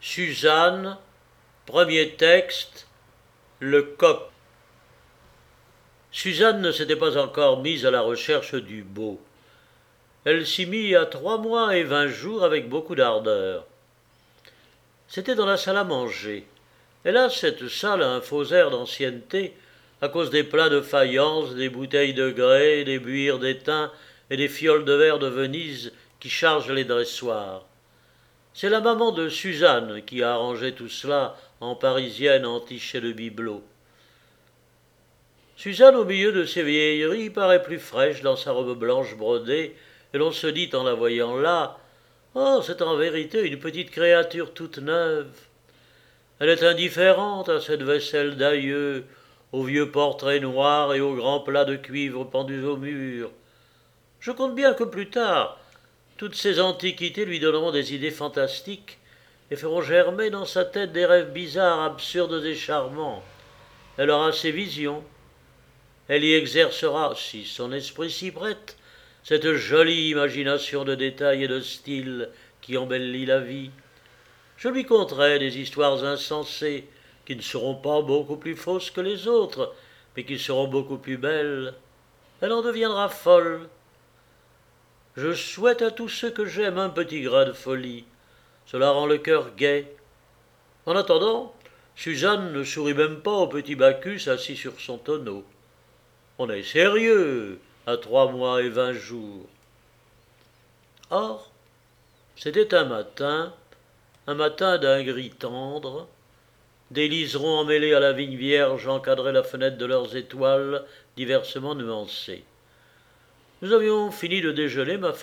Suzanne, premier texte, le coq. Suzanne ne s'était pas encore mise à la recherche du beau. Elle s'y mit à 3 mois et 20 jours avec beaucoup d'ardeur. C'était dans la salle à manger. Hélas, cette salle a un faux air d'ancienneté à cause des plats de faïence, des bouteilles de grès, des buires d'étain et des fioles de verre de Venise qui chargent les dressoirs. C'est la maman de Suzanne qui a arrangé tout cela en parisienne entichée de bibelots. Suzanne, au milieu de ses vieilleries, paraît plus fraîche dans sa robe blanche brodée, et l'on se dit en la voyant là, « Oh, c'est en vérité une petite créature toute neuve. » Elle est indifférente à cette vaisselle d'aïeux, aux vieux portraits noirs et aux grands plats de cuivre pendus au mur. Je compte bien que plus tard, toutes ces antiquités lui donneront des idées fantastiques et feront germer dans sa tête des rêves bizarres, absurdes et charmants. Elle aura ses visions. Elle y exercera, si son esprit s'y prête, cette jolie imagination de détails et de style qui embellit la vie. Je lui conterai des histoires insensées qui ne seront pas beaucoup plus fausses que les autres, mais qui seront beaucoup plus belles. Elle en deviendra folle. Je souhaite à tous ceux que j'aime un petit grain de folie. Cela rend le cœur gai. En attendant, Suzanne ne sourit même pas au petit Bacchus assis sur son tonneau. On est sérieux à 3 mois et 20 jours. Or, c'était un matin d'un gris tendre. Des liserons emmêlés à la vigne vierge encadraient la fenêtre de leurs étoiles diversement nuancées. Nous avions fini de déjeuner, ma